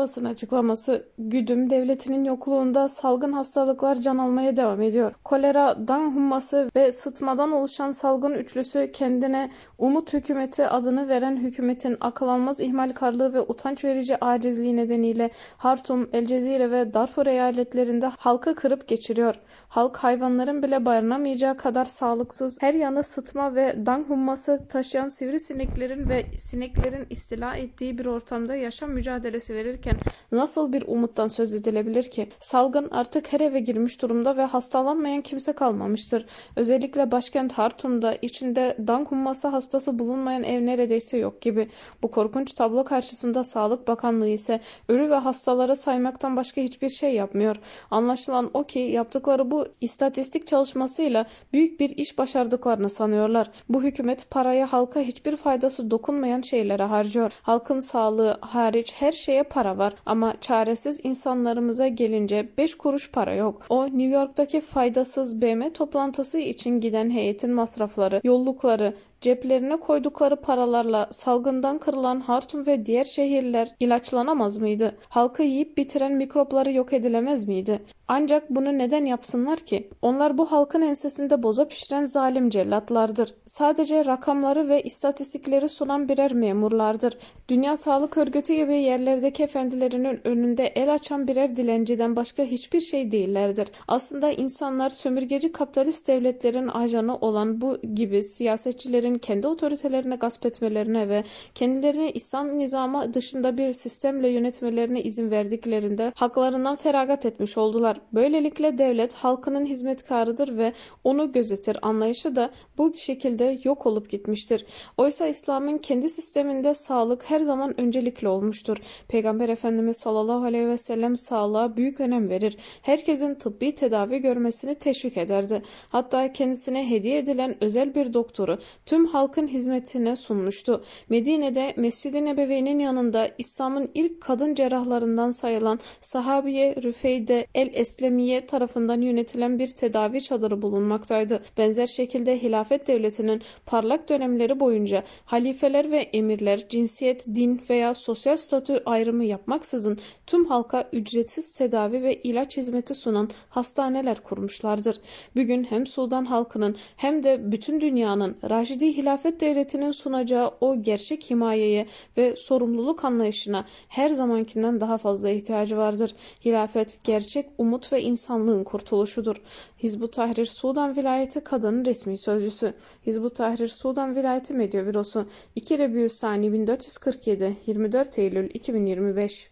Basın açıklaması: Güdüm devletinin yokluğunda salgın hastalıklar can almaya devam ediyor. Kolera, Dan humması ve sıtmadan oluşan salgın üçlüsü kendine Umut Hükümeti adını veren hükümetin akıl almaz ihmalkarlığı ve utanç verici acizliği nedeniyle Hartum, El Cezire ve Darfur eyaletlerinde halkı kırıp geçiriyor. Halk hayvanların bile barınamayacağı kadar sağlıksız, her yanı sıtma ve Dan humması taşıyan sivrisineklerin ve sineklerin istila ettiği bir ortamda yaşam mücadelesi verirken nasıl bir umuttan söz edilebilir ki? Salgın artık her eve girmiş durumda ve hastalanmayan kimse kalmamıştır. Özellikle başkent Hartum'da içinde Dan humması hastası bulunmayan ev neredeyse yok gibi. Bu korkunç tablo karşısında Sağlık Bakanlığı ise ölü ve hastaları saymaktan başka hiçbir şey yapmıyor. Anlaşılan o ki yaptıkları bu istatistik çalışmasıyla büyük bir iş başardıklarını sanıyorlar. Bu hükümet parayı halka hiçbir faydası dokunmayan şeylere harcıyor. Halkın sağlığı hariç her şeye para var ama çaresiz insanlarımıza gelince 5 kuruş para yok. O New York'taki faydasız BM toplantısı için giden heyetin masrafları, yollukları, ceplerine koydukları paralarla salgından kırılan Hartum ve diğer şehirler ilaçlanamaz mıydı? Halkı yiyip bitiren mikropları yok edilemez miydi? Ancak bunu neden yapsınlar ki? Onlar bu halkın ensesinde boza pişiren zalim cellatlardır. Sadece rakamları ve istatistikleri sunan birer memurlardır. Dünya Sağlık Örgütü gibi yerlerdeki efendilerinin önünde el açan birer dilenciden başka hiçbir şey değillerdir. Aslında insanlar sömürgeci kapitalist devletlerin ajanı olan bu gibi siyasetçilerin kendi otoritelerine gasp etmelerine ve kendilerini İslam nizamı dışında bir sistemle yönetmelerine izin verdiklerinde haklarından feragat etmiş oldular. Böylelikle devlet halkının hizmetkarıdır ve onu gözetir anlayışı da bu şekilde yok olup gitmiştir. Oysa İslam'ın kendi sisteminde sağlık her zaman öncelikli olmuştur. Peygamber Efendimiz sallallahu aleyhi ve sellem sağlığa büyük önem verir. Herkesin tıbbi tedavi görmesini teşvik ederdi. Hatta kendisine hediye edilen özel bir doktoru tüm halkın hizmetine sunmuştu. Medine'de Mescid-i Nebevi'nin yanında İslam'ın ilk kadın cerrahlarından sayılan Sahabiye Rüfeyde el-Eslemiye tarafından yönetilen bir tedavi çadırı bulunmaktaydı. Benzer şekilde hilafet devletinin parlak dönemleri boyunca halifeler ve emirler cinsiyet, din veya sosyal statü ayrımı yapmaksızın tüm halka ücretsiz tedavi ve ilaç hizmeti sunan hastaneler kurmuşlardır. Bugün hem Sudan halkının hem de bütün dünyanın Raşidi Hilafet Devleti'nin sunacağı o gerçek himayeye ve sorumluluk anlayışına her zamankinden daha fazla ihtiyacı vardır. Hilafet, gerçek umut ve insanlığın kurtuluşudur. Hizb-ut Tahrir Sudan Vilayeti Kadın resmi sözcüsü. Hizb-ut Tahrir Sudan Vilayeti Medya Bürosu 2 Rebiül Sani 1447 24 Eylül 2025